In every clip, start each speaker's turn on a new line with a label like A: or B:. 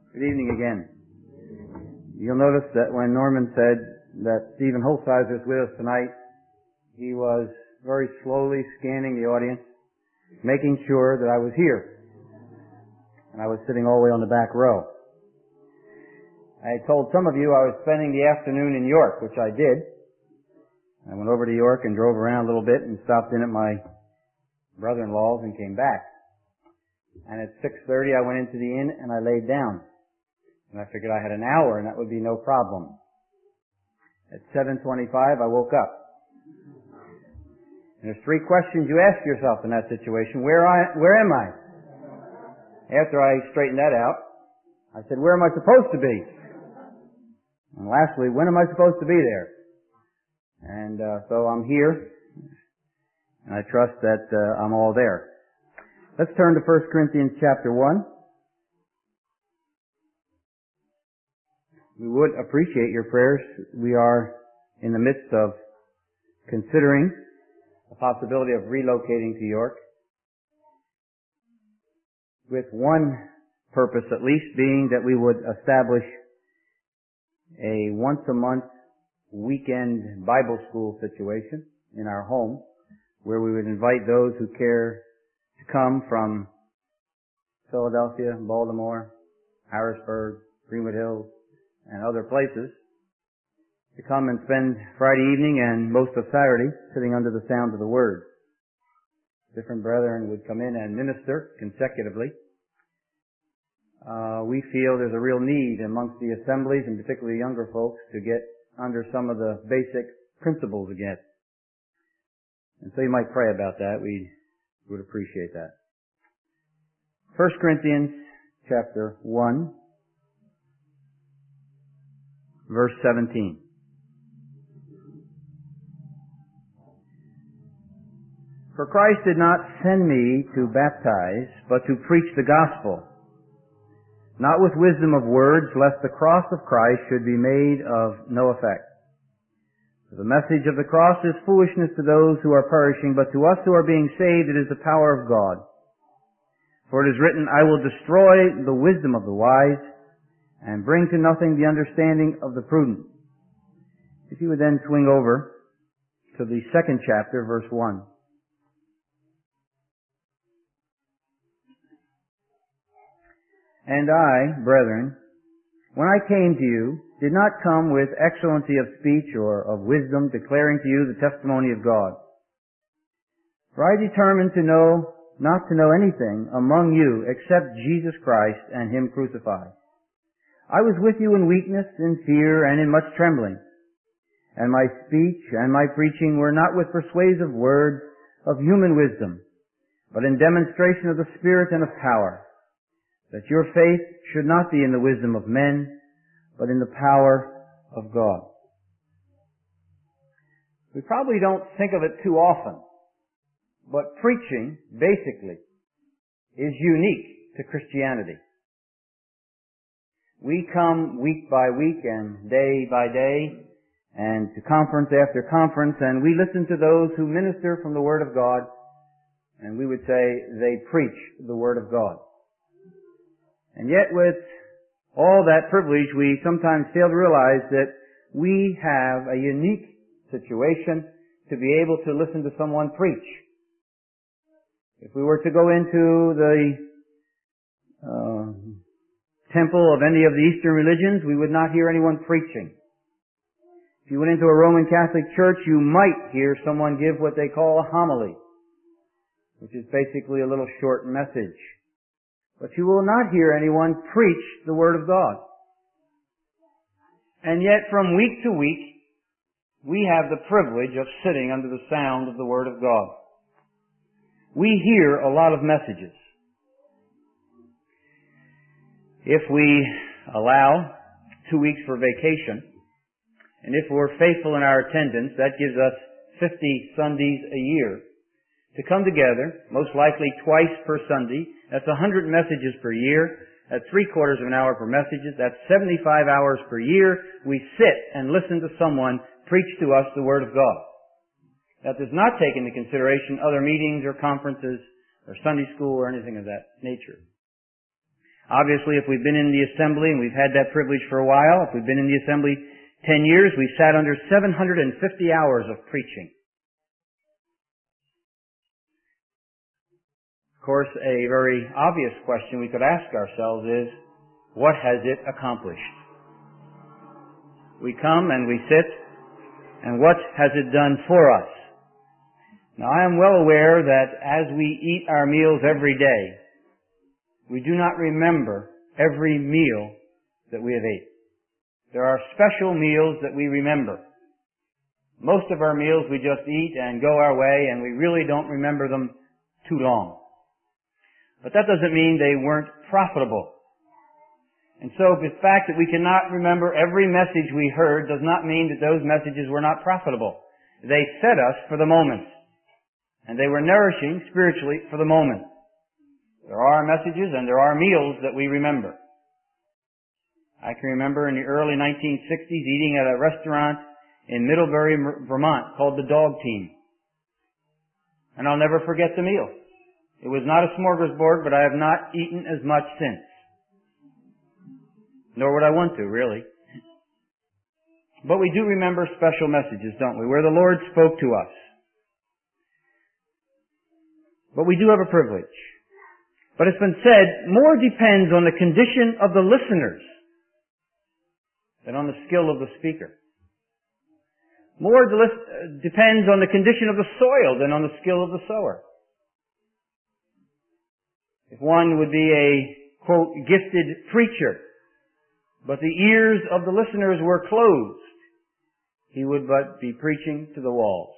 A: Good evening again. You'll notice that when Norman said that Stephen Holsizer is with us tonight, he was very slowly scanning the audience, making sure that I was here. And I was sitting all the way on the back row. I had told some of you I was spending the afternoon in York, which I did. I went over to York and drove around a little bit and stopped in at my brother-in-law's and came back. And at 6:30 I went into the inn and I laid down. And I figured I had an hour and that would be no problem. At 7:25 I woke up. And there's three questions you ask yourself in that situation. Where am I? After I straightened that out, I said, where am I supposed to be? And lastly, when am I supposed to be there? And so I'm here, and I trust that I'm all there. Let's turn to 1 Corinthians chapter 1. We would appreciate your prayers. We are in the midst of considering the possibility of relocating to York, with one purpose at least being that we would establish a once-a-month weekend Bible school situation in our home, where we would invite those who care to come from Philadelphia, Baltimore, Harrisburg, Greenwood Hills, and other places to come and spend Friday evening and most of Saturday sitting under the sound of the Word. Different brethren would come in and minister consecutively. We feel there's a real need amongst the assemblies, and particularly younger folks, to get under some of the basic principles again. And so you might pray about that. We would appreciate that. 1 Corinthians chapter 1, verse 17. For Christ did not send me to baptize, but to preach the gospel, not with wisdom of words, lest the cross of Christ should be made of no effect. For the message of the cross is foolishness to those who are perishing, but to us who are being saved it is the power of God. For it is written, I will destroy the wisdom of the wise, and bring to nothing the understanding of the prudent. If you would then swing over to the second chapter, verse 1. And I, brethren, when I came to you, did not come with excellency of speech or of wisdom, declaring to you the testimony of God. For I determined not to know anything among you except Jesus Christ and Him crucified. I was with you in weakness, in fear, and in much trembling. And my speech and my preaching were not with persuasive words of human wisdom, but in demonstration of the Spirit and of power, that your faith should not be in the wisdom of men, but in the power of God. We probably don't think of it too often, but preaching, basically, is unique to Christianity. We come week by week and day by day, and to conference after conference, and we listen to those who minister from the Word of God, and we would say they preach the Word of God. And yet with all that privilege, we sometimes fail to realize that we have a unique situation to be able to listen to someone preach. If we were to go into the temple of any of the Eastern religions, we would not hear anyone preaching. If you went into a Roman Catholic church, you might hear someone give what they call a homily, which is basically a little short message. But you will not hear anyone preach the Word of God. And yet from week to week, we have the privilege of sitting under the sound of the Word of God. We hear a lot of messages. If we allow 2 weeks for vacation, and if we're faithful in our attendance, that gives us 50 Sundays a year to come together, most likely twice per Sunday. That's 100 messages per year. That's 3/4 of an hour per messages. That's 75 hours per year. We sit and listen to someone preach to us the Word of God. That does not take into consideration other meetings or conferences or Sunday school or anything of that nature. Obviously, if we've been in the assembly, and we've had that privilege for a while, if we've been in the assembly 10 years, we've sat under 750 hours of preaching. Of course, a very obvious question we could ask ourselves is, what has it accomplished? We come and we sit, and what has it done for us? Now, I am well aware that as we eat our meals every day, we do not remember every meal that we have ate. There are special meals that we remember. Most of our meals we just eat and go our way, and we really don't remember them too long. But that doesn't mean they weren't profitable. And so the fact that we cannot remember every message we heard does not mean that those messages were not profitable. They fed us for the moment. And they were nourishing spiritually for the moment. There are messages and there are meals that we remember. I can remember in the early 1960s eating at a restaurant in Middlebury, Vermont called the Dog Team. And I'll never forget the meal. It was not a smorgasbord, but I have not eaten as much since. Nor would I want to, really. But we do remember special messages, don't we, where the Lord spoke to us. But we do have a privilege. But it's been said, more depends on the condition of the listeners than on the skill of the speaker. More depends on the condition of the soil than on the skill of the sower. If one would be a, quote, gifted preacher, but the ears of the listeners were closed, he would but be preaching to the walls.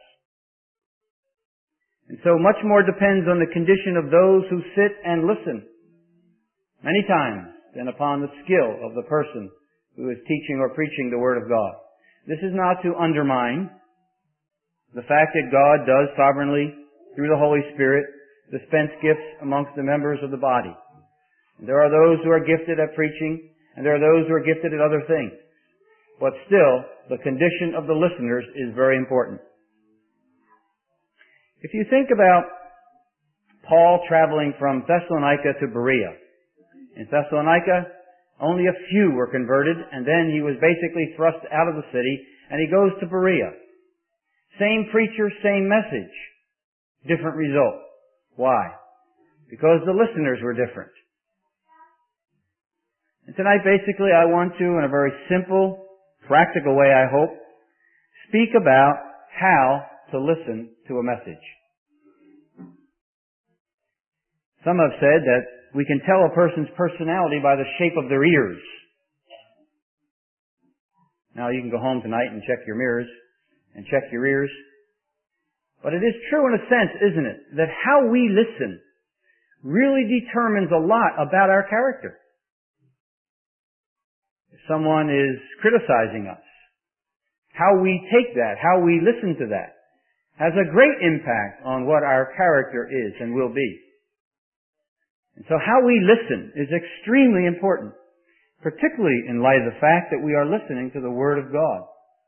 A: And so much more depends on the condition of those who sit and listen, many times, than upon the skill of the person who is teaching or preaching the Word of God. This is not to undermine the fact that God does sovereignly, through the Holy Spirit, dispense gifts amongst the members of the body. And there are those who are gifted at preaching, and there are those who are gifted at other things. But still, the condition of the listeners is very important. If you think about Paul traveling from Thessalonica to Berea. In Thessalonica, only a few were converted, and then he was basically thrust out of the city, and he goes to Berea. Same preacher, same message. Different result. Why? Because the listeners were different. And tonight, basically, I want to, in a very simple, practical way, I hope, speak about how to listen to a message. Some have said that we can tell a person's personality by the shape of their ears. Now, you can go home tonight and check your mirrors and check your ears. But it is true in a sense, isn't it, that how we listen really determines a lot about our character. If someone is criticizing us, how we take that, how we listen to that, has a great impact on what our character is and will be. And so how we listen is extremely important, particularly in light of the fact that we are listening to the Word of God.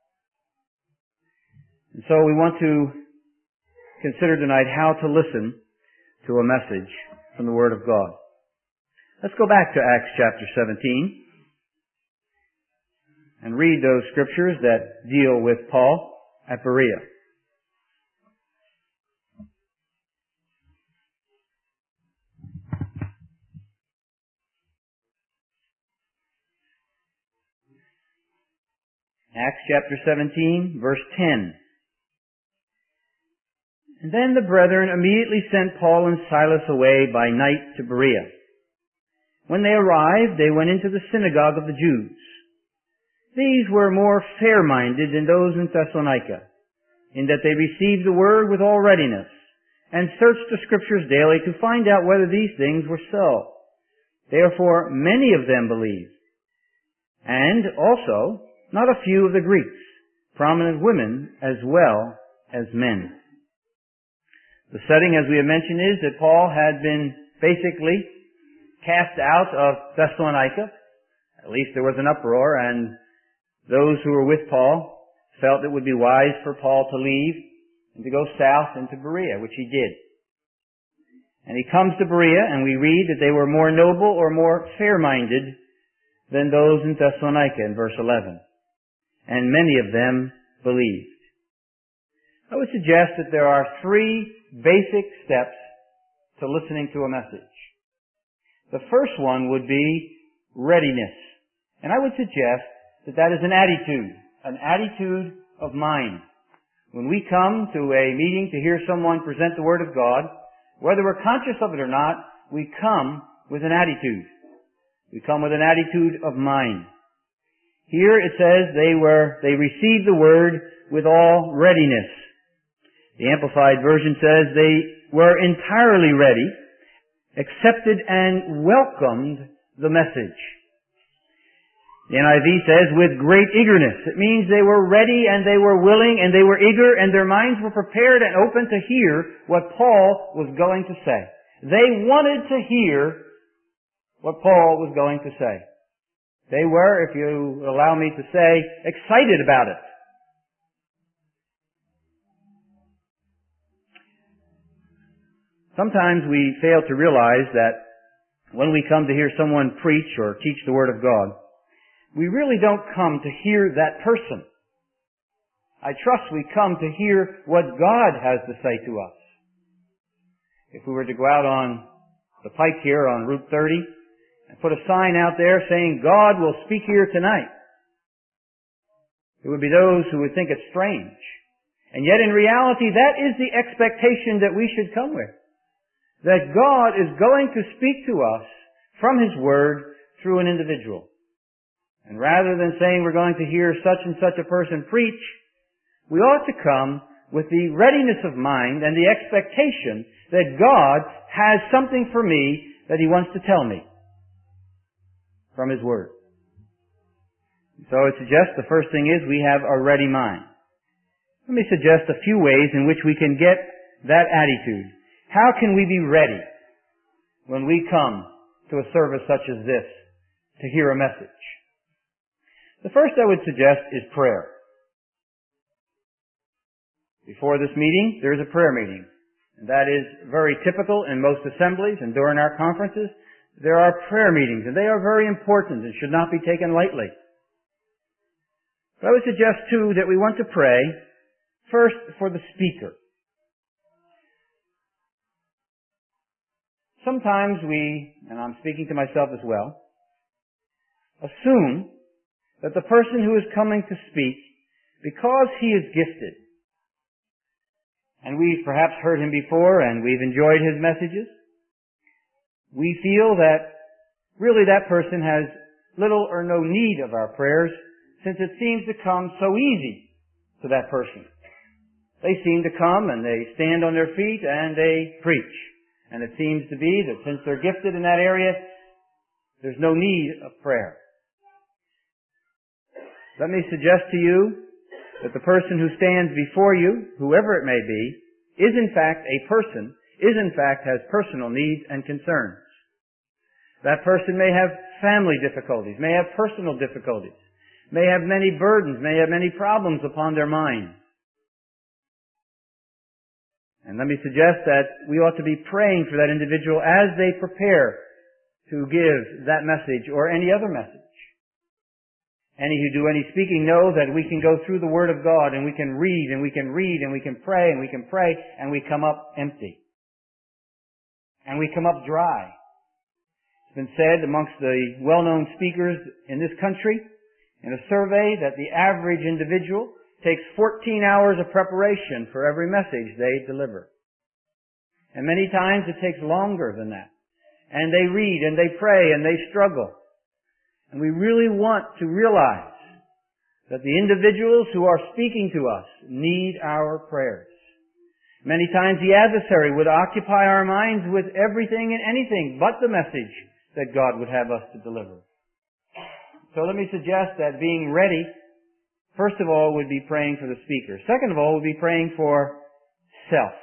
A: And so we want to consider tonight how to listen to a message from the Word of God. Let's go back to Acts chapter 17 and read those scriptures that deal with Paul at Berea. Acts chapter 17, verse 10. And then the brethren immediately sent Paul and Silas away by night to Berea. When they arrived, they went into the synagogue of the Jews. These were more fair-minded than those in Thessalonica, in that they received the word with all readiness, and searched the Scriptures daily to find out whether these things were so. Therefore, many of them believed. And also, not a few of the Greeks, prominent women as well as men. The setting, as we have mentioned, is that Paul had been basically cast out of Thessalonica. At least there was an uproar, and those who were with Paul felt it would be wise for Paul to leave and to go south into Berea, which he did. And he comes to Berea, and we read that they were more noble or more fair-minded than those in Thessalonica in verse 11. And many of them believed. I would suggest that there are three basic steps to listening to a message. The first one would be readiness. And I would suggest that that is an attitude of mind. When we come to a meeting to hear someone present the Word of God, whether we're conscious of it or not, we come with an attitude. We come with an attitude of mind. Here it says they received the Word with all readiness. The Amplified Version says they were entirely ready, accepted and welcomed the message. The NIV says with great eagerness. It means they were ready and they were willing and they were eager and their minds were prepared and open to hear what Paul was going to say. They wanted to hear what Paul was going to say. They were, if you allow me to say, excited about it. Sometimes we fail to realize that when we come to hear someone preach or teach the Word of God, we really don't come to hear that person. I trust we come to hear what God has to say to us. If we were to go out on the pike here on Route 30 and put a sign out there saying, God will speak here tonight, it would be those who would think it's strange. And yet in reality, that is the expectation that we should come with. That God is going to speak to us from His Word through an individual. And rather than saying we're going to hear such and such a person preach, we ought to come with the readiness of mind and the expectation that God has something for me that He wants to tell me from His Word. So I suggest the first thing is we have a ready mind. Let me suggest a few ways in which we can get that attitude. How can we be ready when we come to a service such as this to hear a message? The first I would suggest is prayer. Before this meeting, there is a prayer meeting. And that is very typical in most assemblies and during our conferences. There are prayer meetings, and they are very important and should not be taken lightly. But I would suggest, too, that we want to pray first for the speaker. Sometimes we, and I'm speaking to myself as well, assume that the person who is coming to speak, because he is gifted, and we've perhaps heard him before and we've enjoyed his messages, we feel that really that person has little or no need of our prayers, since it seems to come so easy to that person. They seem to come and they stand on their feet and they preach. And it seems to be that since they're gifted in that area, there's no need of prayer. Let me suggest to you that the person who stands before you, whoever it may be, is in fact has personal needs and concerns. That person may have family difficulties, may have personal difficulties, may have many burdens, may have many problems upon their mind. And let me suggest that we ought to be praying for that individual as they prepare to give that message or any other message. Any who do any speaking know that we can go through the Word of God and we can read and we can read and we can pray and we can pray and we come up empty. And we come up dry. It's been said amongst the well-known speakers in this country in a survey that the average individual takes 14 hours of preparation for every message they deliver. And many times it takes longer than that. And they read and they pray and they struggle. And we really want to realize that the individuals who are speaking to us need our prayers. Many times the adversary would occupy our minds with everything and anything but the message that God would have us to deliver. So let me suggest that being ready, first of all, would be praying for the speaker. Second of all, would be praying for self.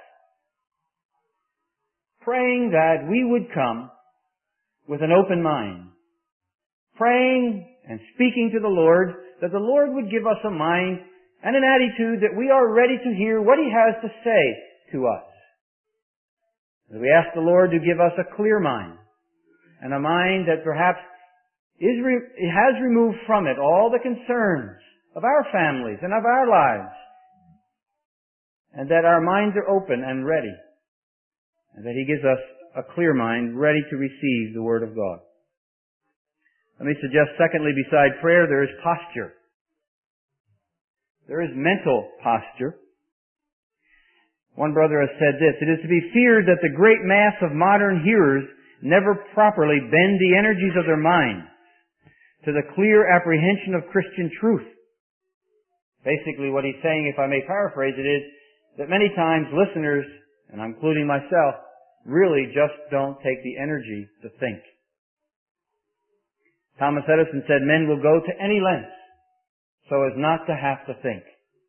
A: Praying that we would come with an open mind. Praying and speaking to the Lord, that the Lord would give us a mind and an attitude that we are ready to hear what He has to say to us. We ask the Lord to give us a clear mind, and a mind that perhaps has removed from it all the concerns of our families and of our lives, and that our minds are open and ready, and that He gives us a clear mind ready to receive the Word of God. Let me suggest, secondly, beside prayer, there is posture. There is mental posture. One brother has said this: "It is to be feared that the great mass of modern hearers never properly bend the energies of their minds to the clear apprehension of Christian truth." Basically what he's saying, if I may paraphrase it, is that many times listeners, and I'm including myself, really just don't take the energy to think. Thomas Edison said men will go to any lengths so as not to have to think.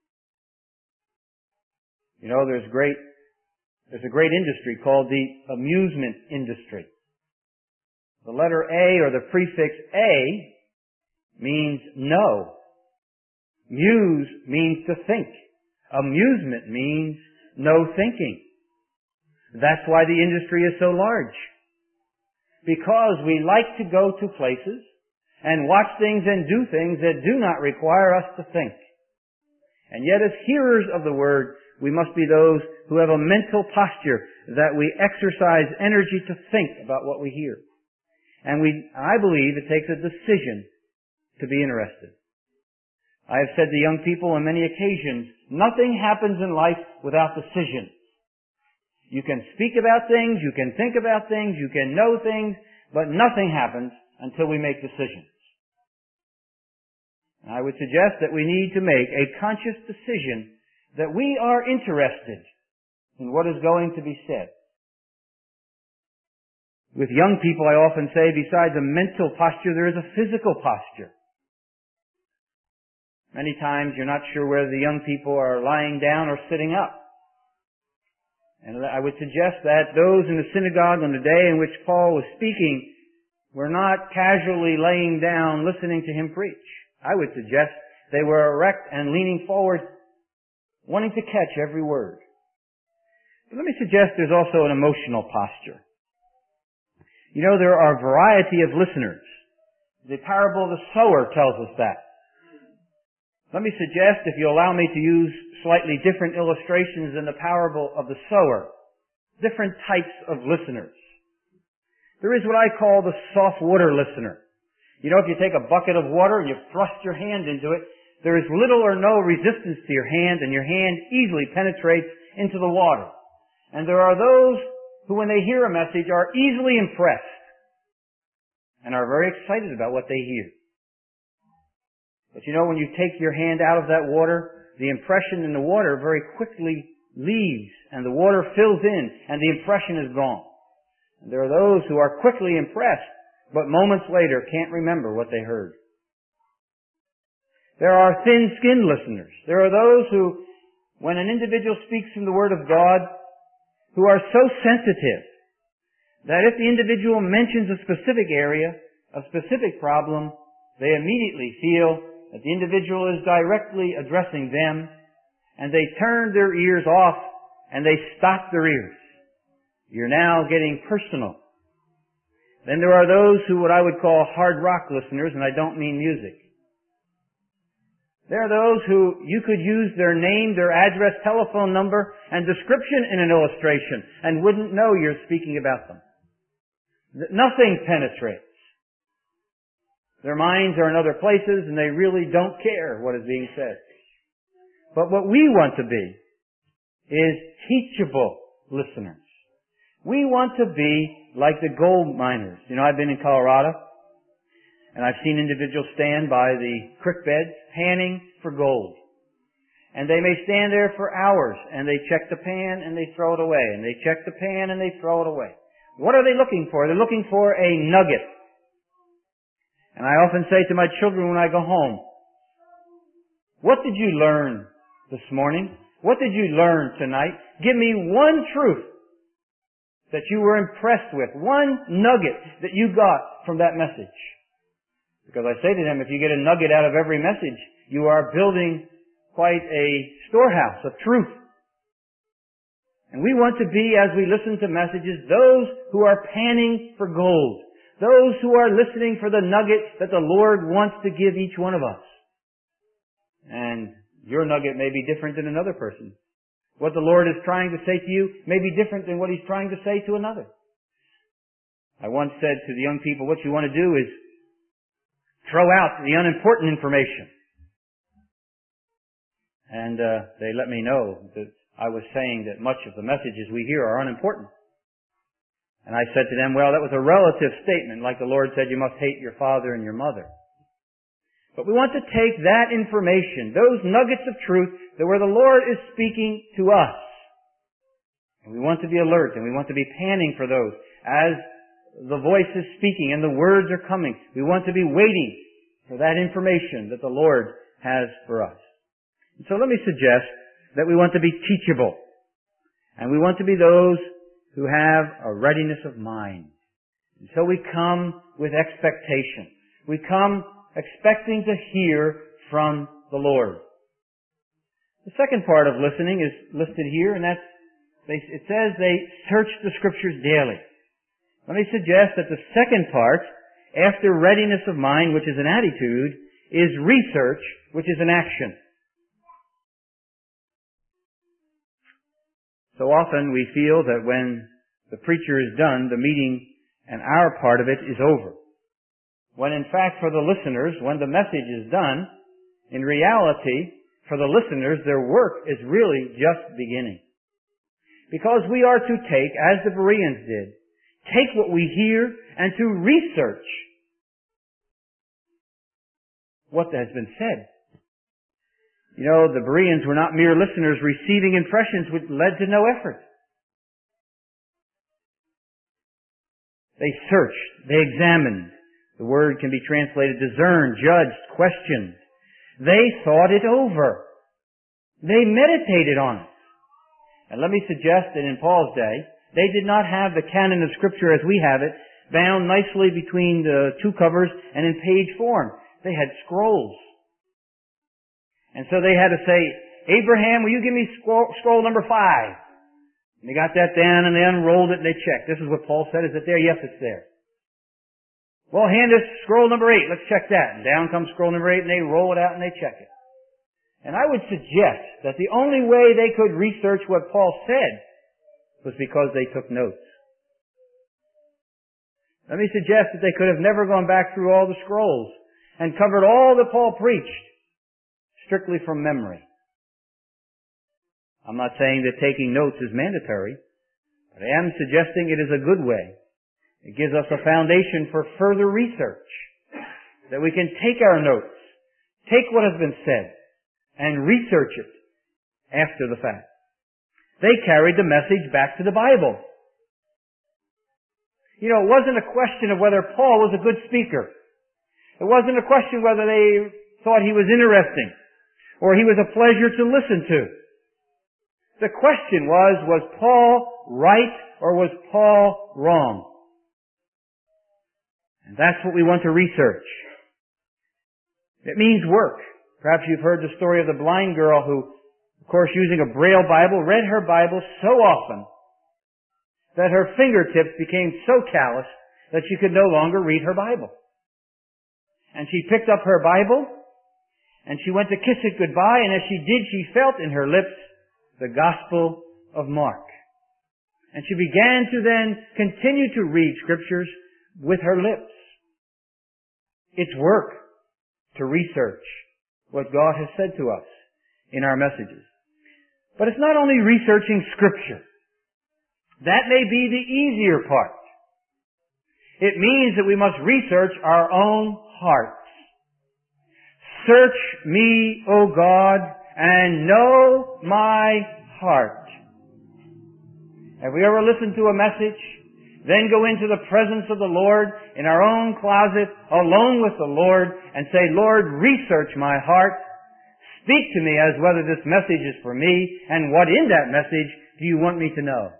A: You know, there's a great industry called the amusement industry. The letter A, or the prefix A, means no. Muse means to think. Amusement means no thinking. That's why the industry is so large. Because we like to go to places and watch things and do things that do not require us to think. And yet, as hearers of the Word, we must be those who have a mental posture, that we exercise energy to think about what we hear. And I believe it takes a decision to be interested. I have said to young people on many occasions, nothing happens in life without decision. You can speak about things, you can think about things, you can know things, but nothing happens until we make decisions. And I would suggest that we need to make a conscious decision that we are interested in what is going to be said. With young people, I often say, besides a mental posture, there is a physical posture. Many times you're not sure whether the young people are lying down or sitting up. And I would suggest that those in the synagogue on the day in which Paul was speaking were not casually laying down listening to him preach. I would suggest they were erect and leaning forward, wanting to catch every word. But let me suggest there's also an emotional posture. You know, there are a variety of listeners. The parable of the sower tells us that. Let me suggest, if you allow me to use slightly different illustrations than the parable of the sower, different types of listeners. There is what I call the soft water listener. You know, if you take a bucket of water and you thrust your hand into it, there is little or no resistance to your hand, and your hand easily penetrates into the water. And there are those who, when they hear a message, are easily impressed and are very excited about what they hear. But you know, when you take your hand out of that water, the impression in the water very quickly leaves, and the water fills in, and the impression is gone. And there are those who are quickly impressed, but moments later can't remember what they heard. There are thin-skinned listeners. There are those who, when an individual speaks from the Word of God, who are so sensitive that if the individual mentions a specific area, a specific problem, they immediately feel that the individual is directly addressing them, and they turn their ears off and they stop their ears. You're now getting personal. Then there are those who what I would call hard rock listeners, and I don't mean music. There are those who you could use their name, their address, telephone number, and description in an illustration and wouldn't know you're speaking about them. Nothing penetrates. Their minds are in other places and they really don't care what is being said. But what we want to be is teachable listeners. We want to be like the gold miners. You know, I've been in Colorado, and I've seen individuals stand by the creek beds panning for gold. And they may stand there for hours, and they check the pan and they throw it away, and they check the pan and they throw it away. What are they looking for? They're looking for a nugget. And I often say to my children when I go home, what did you learn this morning? What did you learn tonight? Give me one truth that you were impressed with, one nugget that you got from that message. Because I say to them, if you get a nugget out of every message, you are building quite a storehouse of truth. And we want to be, as we listen to messages, those who are panning for gold. Those who are listening for the nugget that the Lord wants to give each one of us. And your nugget may be different than another person. What the Lord is trying to say to you may be different than what He's trying to say to another. I once said to the young people, what you want to do is throw out the unimportant information. And they let me know that I was saying that much of the messages we hear are unimportant. And I said to them, well, that was a relative statement, like the Lord said, you must hate your father and your mother. But we want to take that information, those nuggets of truth, that where the Lord is speaking to us. And we want to be alert, and we want to be panning for those. As the voice is speaking and the words are coming, we want to be waiting for that information that the Lord has for us. And so let me suggest that we want to be teachable. And we want to be those who have a readiness of mind. And so we come with expectation. We come expecting to hear from the Lord. The second part of listening is listed here, and it says they search the Scriptures daily. Let me suggest that the second part, after readiness of mind, which is an attitude, is research, which is an action. So often we feel that when the preacher is done, the meeting and our part of it is over. When in fact for the listeners, when the message is done, in reality, for the listeners, their work is really just beginning. Because we are to take, as the Bereans did, take what we hear and to research what has been said. You know, the Bereans were not mere listeners receiving impressions which led to no effort. They searched, they examined. The word can be translated discerned, judged, questioned. They thought it over. They meditated on it. And let me suggest that in Paul's day, they did not have the canon of Scripture as we have it, bound nicely between the two covers and in page form. They had scrolls. And so they had to say, Abraham, will you give me scroll number 5? And they got that down and they unrolled it and they checked. This is what Paul said. Is it there? Yes, it's there. Well, hand us scroll number 8. Let's check that. And down comes scroll number 8 and they roll it out and they check it. And I would suggest that the only way they could research what Paul said was because they took notes. Let me suggest that they could have never gone back through all the scrolls and covered all that Paul preached strictly from memory. I'm not saying that taking notes is mandatory, but I am suggesting it is a good way. It gives us a foundation for further research, that we can take our notes, take what has been said, and research it after the fact. They carried the message back to the Bible. You know, it wasn't a question of whether Paul was a good speaker. It wasn't a question whether they thought he was interesting or he was a pleasure to listen to. The question was Paul right or was Paul wrong? And that's what we want to research. It means work. Perhaps you've heard the story of the blind girl who, of course, using a Braille Bible, read her Bible so often that her fingertips became so callous that she could no longer read her Bible. And she picked up her Bible and she went to kiss it goodbye, and as she did, she felt in her lips the Gospel of Mark. And she began to then continue to read Scriptures with her lips. It's work to research what God has said to us in our messages. But it's not only researching Scripture. That may be the easier part. It means that we must research our own hearts. Search me, O God, and know my heart. Have we ever listened to a message, then go into the presence of the Lord in our own closet, alone with the Lord, and say, Lord, research my heart. Speak to me as whether this message is for me, and what in that message do you want me to know?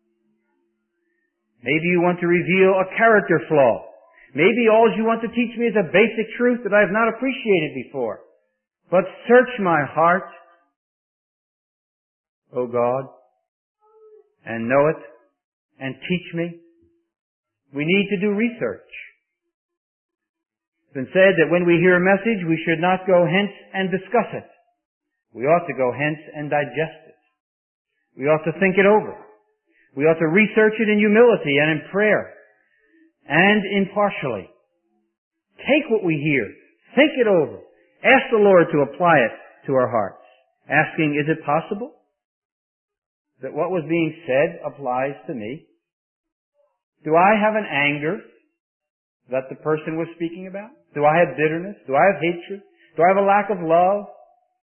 A: Maybe you want to reveal a character flaw. Maybe all you want to teach me is a basic truth that I have not appreciated before. But search my heart, O God. and know it and teach me? We need to do research. It's been said that when we hear a message, we should not go hence and discuss it. We ought to go hence and digest it. We ought to think it over. We ought to research it in humility and in prayer and impartially. Take what we hear. Think it over. Ask the Lord to apply it to our hearts. Asking, is it possible that what was being said applies to me? Do I have an anger that the person was speaking about? Do I have bitterness? Do I have hatred? Do I have a lack of love?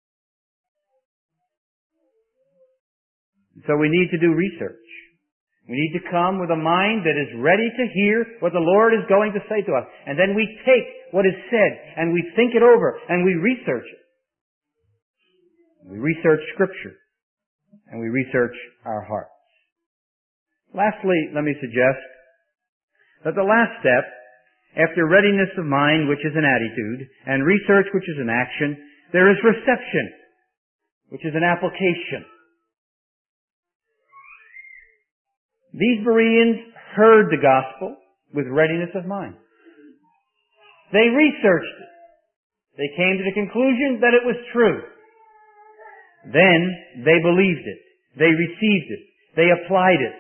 A: So we need to do research. We need to come with a mind that is ready to hear what the Lord is going to say to us. And then we take what is said and we think it over and we research it. We research Scripture and we research our hearts. Lastly, let me suggest that the last step, after readiness of mind, which is an attitude, and research, which is an action, there is reception, which is an application. These Bereans heard the gospel with readiness of mind. They researched it. They came to the conclusion that it was true. Then they believed it. They received it. They applied it.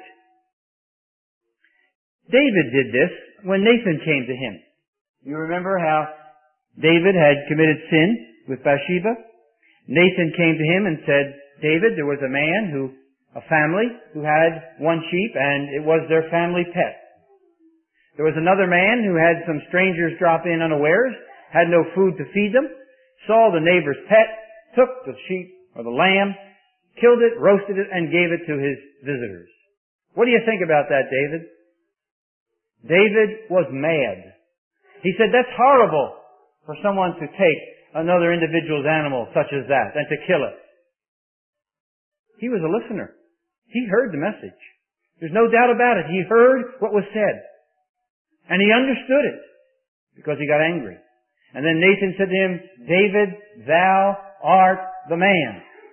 A: David did this when Nathan came to him. You remember how David had committed sin with Bathsheba? Nathan came to him and said, David, there was a family who had one sheep and it was their family pet. There was another man who had some strangers drop in unawares, had no food to feed them, saw the neighbor's pet, took the sheep or the lamb, killed it, roasted it, and gave it to his visitors. What do you think about that, David? David was mad. He said, that's horrible for someone to take another individual's animal such as that and to kill it. He was a listener. He heard the message. There's no doubt about it. He heard what was said. And he understood it because he got angry. And then Nathan said to him, David, thou art the man.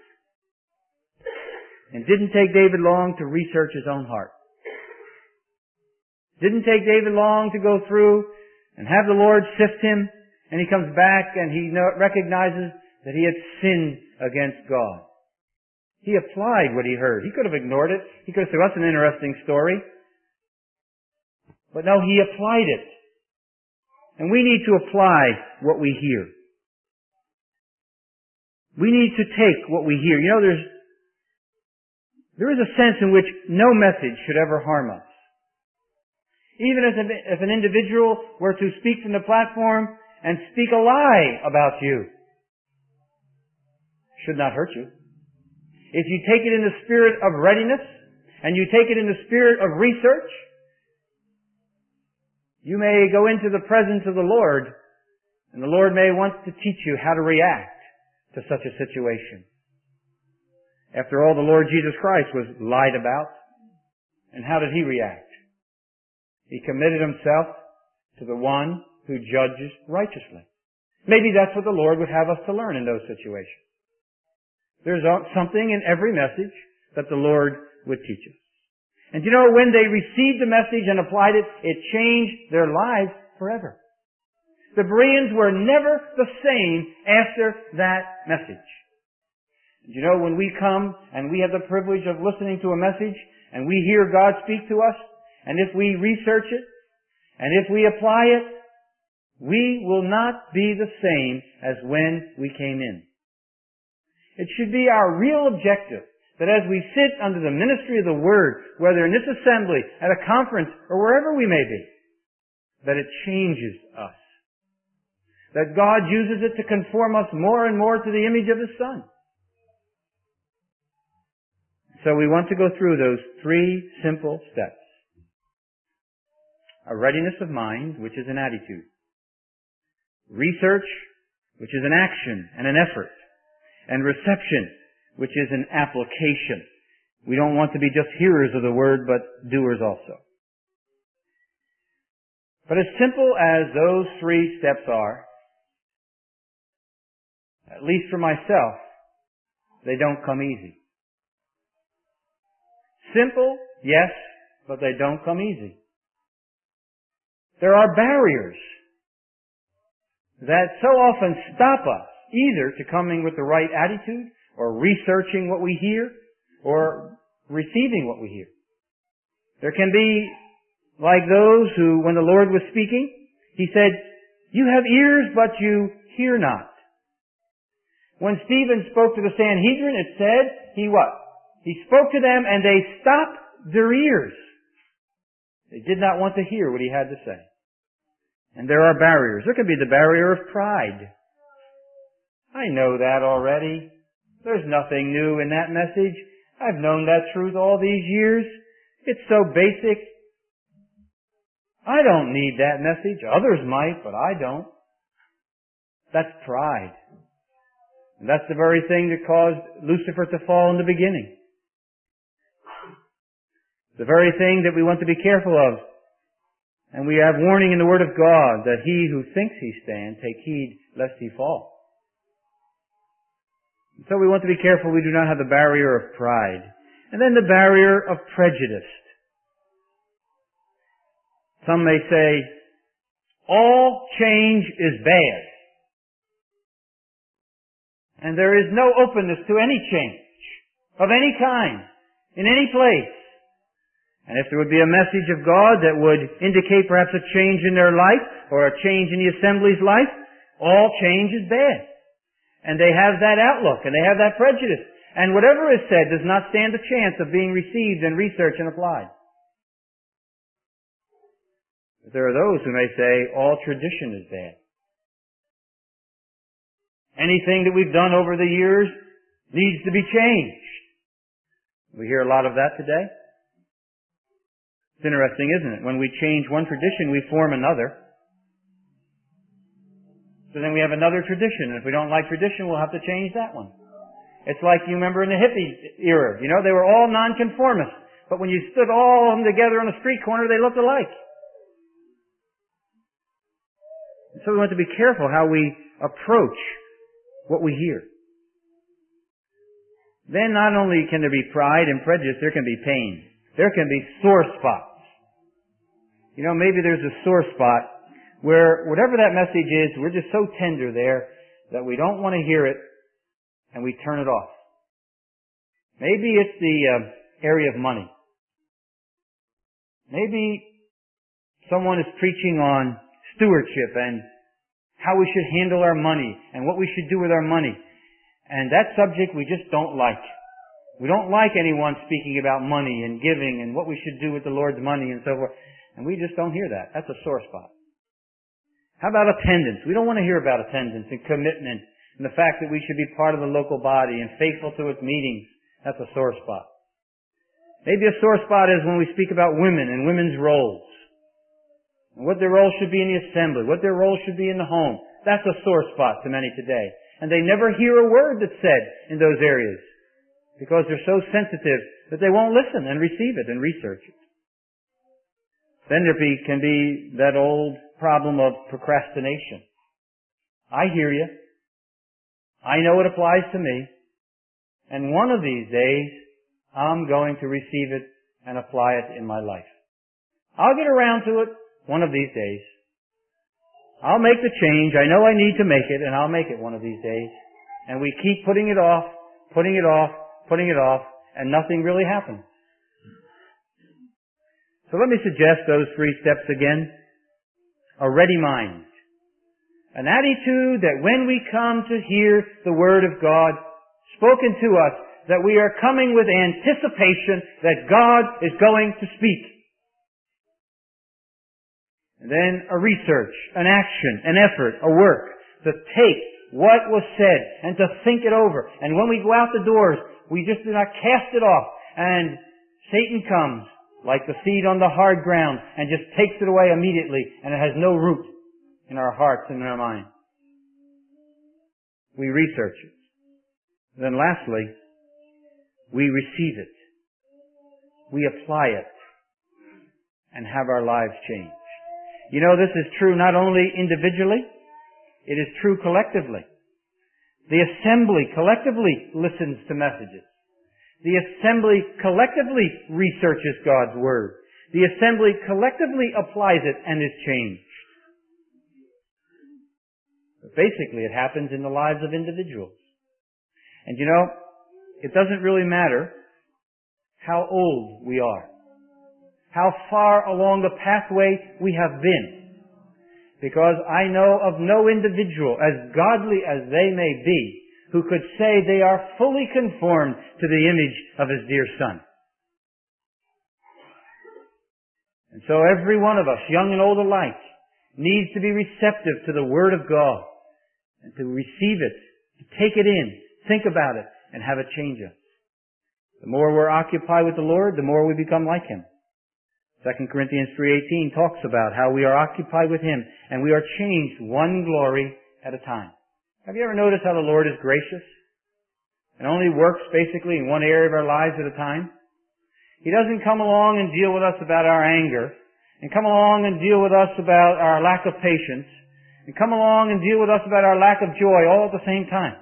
A: And it didn't take David long to research his own heart. Didn't take David long to go through and have the Lord sift him, and he comes back and he recognizes that he had sinned against God. He applied what he heard. He could have ignored it. He could have said, that's an interesting story. But no, he applied it. And we need to apply what we hear. We need to take what we hear. You know, there is a sense in which no message should ever harm us. Even if an individual were to speak from the platform and speak a lie about you, should not hurt you. If you take it in the spirit of readiness and you take it in the spirit of research, you may go into the presence of the Lord and the Lord may want to teach you how to react to such a situation. After all, the Lord Jesus Christ was lied about. And how did he react? He committed himself to the one who judges righteously. Maybe that's what the Lord would have us to learn in those situations. There's something in every message that the Lord would teach us. And you know, when they received the message and applied it, it changed their lives forever. The Bereans were never the same after that message. You know, when we come and we have the privilege of listening to a message and we hear God speak to us, and if we research it, and if we apply it, we will not be the same as when we came in. It should be our real objective that as we sit under the ministry of the Word, whether in this assembly, at a conference, or wherever we may be, that it changes us. That God uses it to conform us more and more to the image of His Son. So we want to go through those 3 simple steps. A readiness of mind, which is an attitude. Research, which is an action and an effort. And reception, which is an application. We don't want to be just hearers of the Word, but doers also. But as simple as those 3 steps are, at least for myself, they don't come easy. simple, yes, but they don't come easy. There are barriers that so often stop us either to coming with the right attitude or researching what we hear or receiving what we hear. There can be like those who, when the Lord was speaking, He said, "You have ears, but you hear not." When Stephen spoke to the Sanhedrin, it said, he what? He spoke to them and they stopped their ears. They did not want to hear what he had to say. And there are barriers. There could be the barrier of pride. I know that already. There's nothing new in that message. I've known that truth all these years. It's so basic. I don't need that message. Others might, but I don't. That's pride. And that's the very thing that caused Lucifer to fall in the beginning. The very thing that we want to be careful of. And we have warning in the Word of God that he who thinks he stands, take heed lest he fall. And so we want to be careful we do not have the barrier of pride. And then the barrier of prejudice. Some may say, all change is bad. And there is no openness to any change of any kind, in any place. And if there would be a message of God that would indicate perhaps a change in their life or a change in the assembly's life, all change is bad. And they have that outlook and they have that prejudice. And whatever is said does not stand a chance of being received and researched and applied. But there are those who may say all tradition is bad. Anything that we've done over the years needs to be changed. We hear a lot of that today. It's interesting, isn't it? When we change one tradition, we form another. So then we have another tradition. And if we don't like tradition, we'll have to change that one. It's like you remember in the hippie era. You know, they were all nonconformists. But when you stood all of them together on a street corner, they looked alike. And so we want to be careful how we approach what we hear. Then not only can there be pride and prejudice, there can be pain. There can be sore spots. You know, maybe there's a sore spot where whatever that message is, we're just so tender there that we don't want to hear it and we turn it off. Maybe it's the area of money. Maybe someone is preaching on stewardship and how we should handle our money and what we should do with our money. And that subject we just don't like. We don't like anyone speaking about money and giving and what we should do with the Lord's money and so forth. And we just don't hear that. That's a sore spot. How about attendance? We don't want to hear about attendance and commitment and the fact that we should be part of the local body and faithful to its meetings. That's a sore spot. Maybe a sore spot is when we speak about women and women's roles. And what their role should be in the assembly, what their role should be in the home. That's a sore spot to many today. And they never hear a word that's said in those areas because they're so sensitive that they won't listen and receive it and research it. Then there can be that old problem of procrastination. I hear you. I know it applies to me. And one of these days, I'm going to receive it and apply it in my life. I'll get around to it one of these days. I'll make the change. I know I need to make it, and I'll make it one of these days. And we keep putting it off, putting it off, putting it off, and nothing really happens. So let me suggest those 3 steps again. A ready mind. An attitude that when we come to hear the Word of God spoken to us, that we are coming with anticipation that God is going to speak. And then a research, an action, an effort, a work to take what was said and to think it over. And when we go out the doors, we just do not cast it off. And Satan comes like the seed on the hard ground and just takes it away immediately, and it has no root in our hearts and in our mind. We research it. Then lastly, we receive it. We apply it and have our lives changed. You know, this is true not only individually, it is true collectively. The assembly collectively listens to messages. The assembly collectively researches God's Word. The assembly collectively applies it and is changed. But basically, it happens in the lives of individuals. And you know, it doesn't really matter how old we are, how far along the pathway we have been, because I know of no individual, as godly as they may be, who could say they are fully conformed to the image of His dear Son. And so every one of us, young and old alike, needs to be receptive to the Word of God and to receive it, to take it in, think about it, and have it change us. The more we're occupied with the Lord, the more we become like Him. 2 Corinthians 3:18 talks about how we are occupied with Him and we are changed one glory at a time. Have you ever noticed how the Lord is gracious and only works basically in one area of our lives at a time? He doesn't come along and deal with us about our anger and come along and deal with us about our lack of patience and come along and deal with us about our lack of joy all at the same time.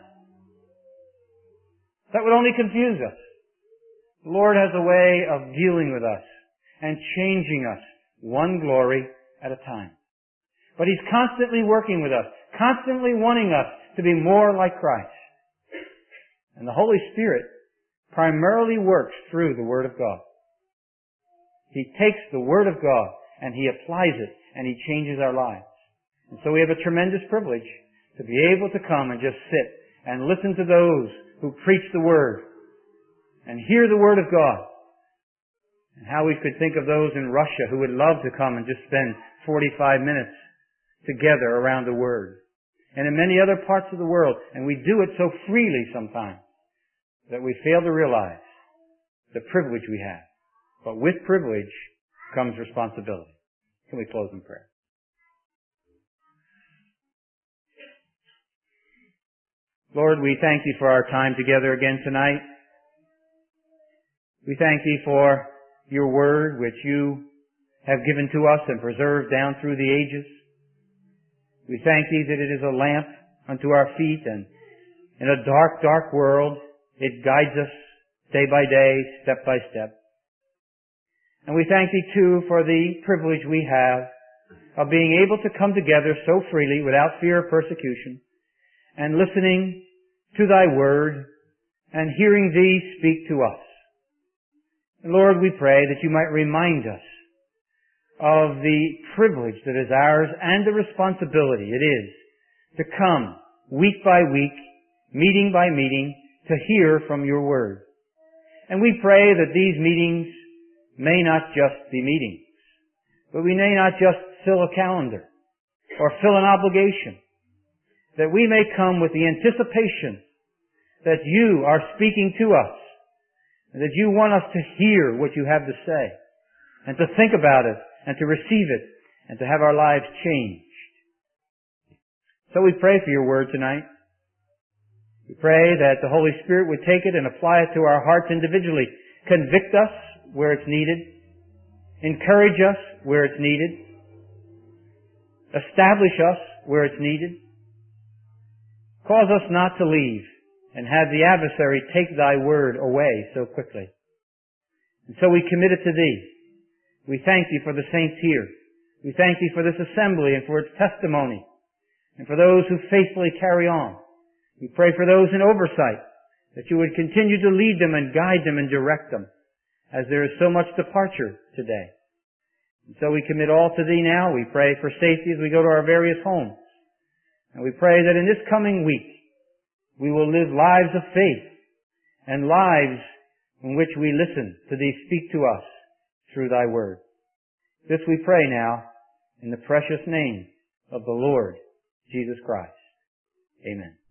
A: That would only confuse us. The Lord has a way of dealing with us and changing us one glory at a time. But He's constantly working with us, constantly wanting us to be more like Christ. And the Holy Spirit primarily works through the Word of God. He takes the Word of God and He applies it and He changes our lives. And so we have a tremendous privilege to be able to come and just sit and listen to those who preach the Word and hear the Word of God. And how we could think of those in Russia who would love to come and just spend 45 minutes together around the Word. And in many other parts of the world. And we do it so freely sometimes that we fail to realize the privilege we have. But with privilege comes responsibility. Can we close in prayer? Lord, we thank Thee for our time together again tonight. We thank Thee for Your Word, which You have given to us and preserved down through the ages. We thank Thee that it is a lamp unto our feet, and in a dark, dark world, it guides us day by day, step by step. And we thank Thee, too, for the privilege we have of being able to come together so freely without fear of persecution and listening to Thy Word and hearing Thee speak to us. And Lord, we pray that You might remind us of the privilege that is ours and the responsibility it is to come week by week, meeting by meeting, to hear from Your Word. And we pray that these meetings may not just be meetings, but we may not just fill a calendar or fill an obligation, that we may come with the anticipation that You are speaking to us, and that You want us to hear what You have to say, and to think about it, and to receive it, and to have our lives changed. So we pray for Your Word tonight. We pray that the Holy Spirit would take it and apply it to our hearts individually, convict us where it's needed, encourage us where it's needed, establish us where it's needed, cause us not to leave and have the adversary take Thy Word away so quickly. And so we commit it to Thee. We thank Thee for the saints here. We thank Thee for this assembly and for its testimony, and for those who faithfully carry on. We pray for those in oversight, that You would continue to lead them and guide them and direct them, as there is so much departure today. And so we commit all to Thee now. We pray for safety as we go to our various homes. And we pray that in this coming week, we will live lives of faith and lives in which we listen to Thee speak to us through Thy Word. This we pray now in the precious name of the Lord Jesus Christ. Amen.